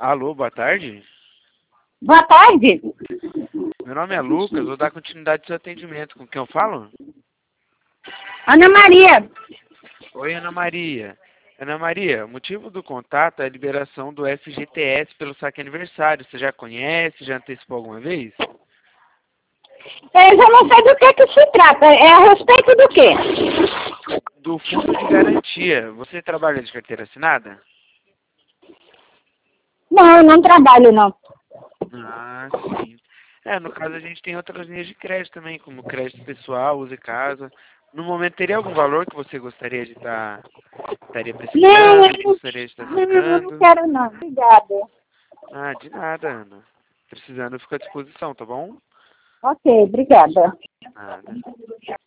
Alô, boa tarde. Boa tarde. Meu nome é Lucas, vou dar continuidade ao seu atendimento. Com quem eu falo? Ana Maria. Oi, Ana Maria. Ana Maria, o motivo do contato é a liberação do FGTS pelo saque aniversário. Você já conhece? Já antecipou alguma vez? Eu já não sei do que se trata. É a respeito do quê? Do Fundo de Garantia. Você trabalha de carteira assinada? Não, eu não trabalho, não. Ah, sim. No caso a gente tem outras linhas de crédito também, como crédito pessoal, use casa. No momento, teria algum valor que você gostaria de estaria Não, precisando, gostaria de estar eu não sacando? quero, não. Obrigada. Ah, de nada, Ana. Precisando, eu fico à disposição, tá bom? Ok, obrigada. Nada.